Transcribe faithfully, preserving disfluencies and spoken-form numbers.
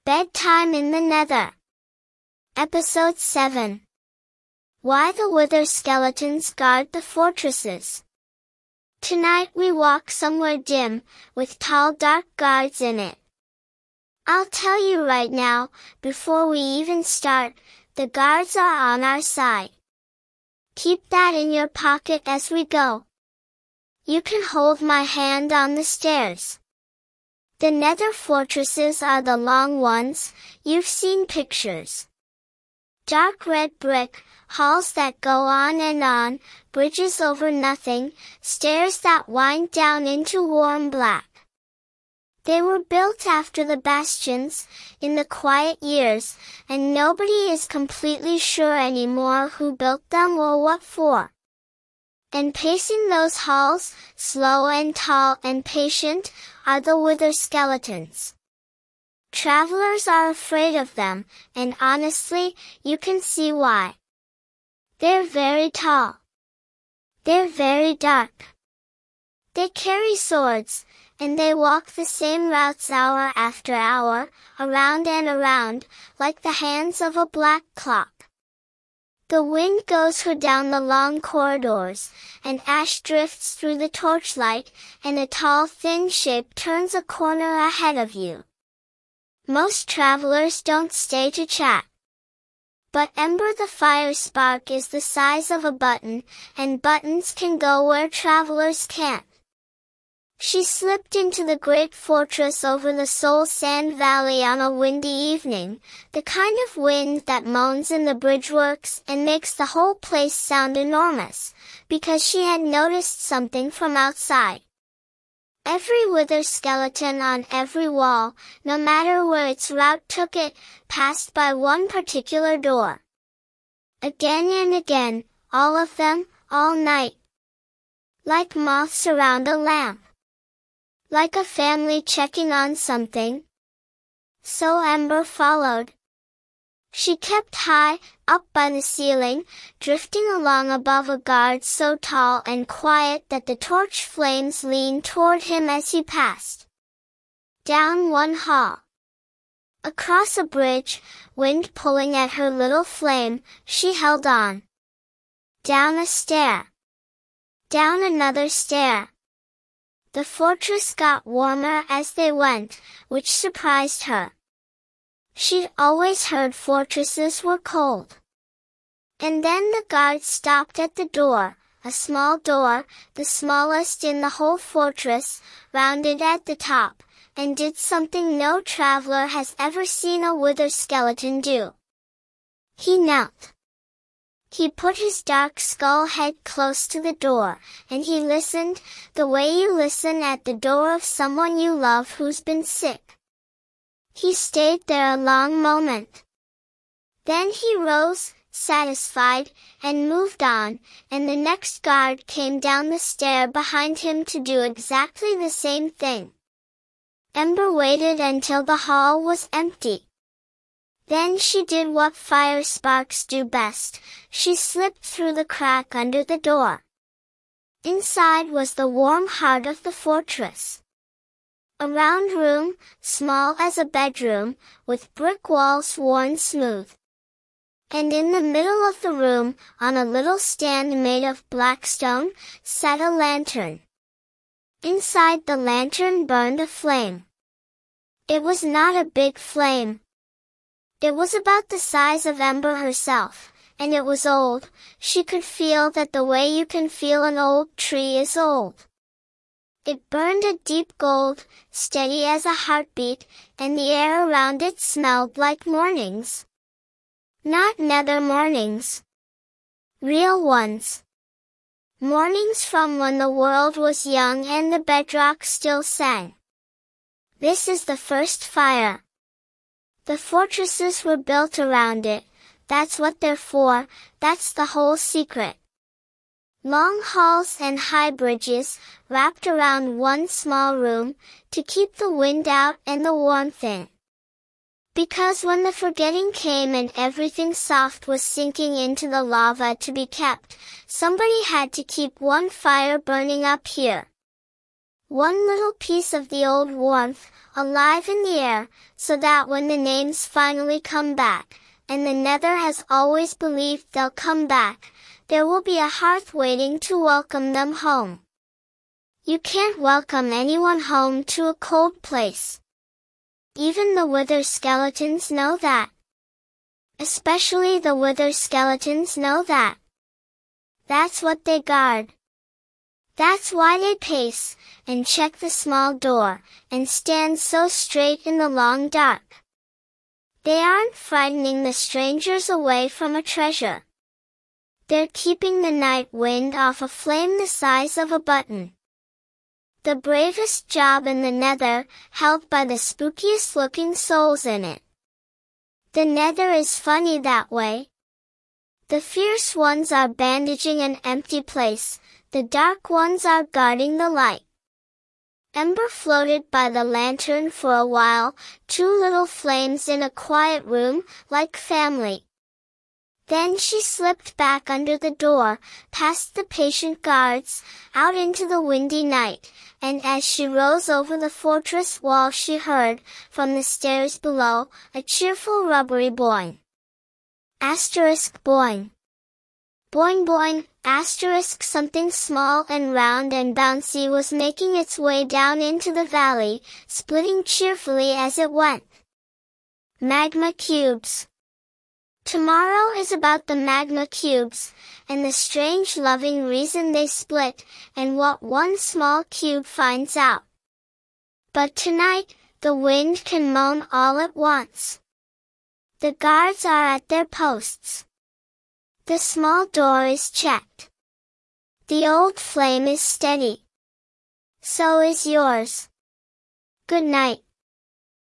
Bedtime in the Nether. Episode seven. Why the Wither Skeletons Guard the Fortresses. Tonight we walk somewhere dim, with tall dark guards in it. I'll tell you right now, before we even start, the guards are on our side. Keep that in your pocket as we go. You can hold my hand on the stairs. The Nether fortresses are the long ones, you've seen pictures. Dark red brick, halls that go on and on, bridges over nothing, stairs that wind down into warm black. They were built after the bastions, in the quiet years, and nobody is completely sure anymore who built them or what for. And pacing those halls, slow and tall and patient, are the Wither Skeletons. Travelers are afraid of them, and honestly, you can see why. They're very tall. They're very dark. They carry swords, and they walk the same routes hour after hour, around and around, like the hands of a black clock. The wind goes her down the long corridors, and ash drifts through the torchlight, and a tall thin shape turns a corner ahead of you. Most travelers don't stay to chat. But Ember the fire spark is the size of a button, and buttons can go where travelers can't. She slipped into the great fortress over the Soul Sand Valley on a windy evening, the kind of wind that moans in the bridgeworks and makes the whole place sound enormous, because she had noticed something from outside. Every wither skeleton on every wall, no matter where its route took it, passed by one particular door. Again and again, all of them, all night. Like moths around a lamp. Like a family checking on something. So Ember followed. She kept high, up by the ceiling, drifting along above a guard so tall and quiet that the torch flames leaned toward him as he passed. Down one hall. Across a bridge, wind pulling at her little flame, she held on. Down a stair. Down another stair. The fortress got warmer as they went, which surprised her. She'd always heard fortresses were cold. And then the guard stopped at the door, a small door, the smallest in the whole fortress, rounded at the top, and did something no traveler has ever seen a wither skeleton do. He knelt. He put his dark skull head close to the door, and he listened, the way you listen at the door of someone you love who's been sick. He stayed there a long moment. Then he rose, satisfied, and moved on, and the next guard came down the stair behind him to do exactly the same thing. Ember waited until the hall was empty. Then she did what fire sparks do best, she slipped through the crack under the door. Inside was the warm heart of the fortress. A round room, small as a bedroom, with brick walls worn smooth. And in the middle of the room, on a little stand made of black stone, sat a lantern. Inside the lantern burned a flame. It was not a big flame. It was about the size of Ember herself, and it was old. She could feel that the way you can feel an old tree is old. It burned a deep gold, steady as a heartbeat, and the air around it smelled like mornings. Not nether mornings. Real ones. Mornings from when the world was young and the bedrock still sang. This is the first fire. The fortresses were built around it, that's what they're for, that's the whole secret. Long halls and high bridges, wrapped around one small room, to keep the wind out and the warmth in. Because when the forgetting came and everything soft was sinking into the lava to be kept, somebody had to keep one fire burning up here. One little piece of the old warmth, alive in the air, so that when the names finally come back, and the Nether has always believed they'll come back, there will be a hearth waiting to welcome them home. You can't welcome anyone home to a cold place. Even the Wither skeletons know that. Especially the Wither skeletons know that. That's what they guard. That's why they pace, and check the small door, and stand so straight in the long dark. They aren't frightening the strangers away from a treasure. They're keeping the night wind off a flame the size of a button. The bravest job in the Nether, held by the spookiest looking souls in it. The Nether is funny that way. The fierce ones are bandaging an empty place, the dark ones are guarding the light. Ember floated by the lantern for a while, two little flames in a quiet room, like family. Then she slipped back under the door, past the patient guards, out into the windy night, and as she rose over the fortress wall she heard, from the stairs below, a cheerful rubbery boing. Asterisk boing. Boing boing, asterisk something small and round and bouncy was making its way down into the valley, splitting cheerfully as it went. Magma cubes. Tomorrow is about the magma cubes, and the strange loving reason they split, and what one small cube finds out. But tonight, the wind can moan all at once. The guards are at their posts. The small door is checked. The old flame is steady. So is yours. Good night.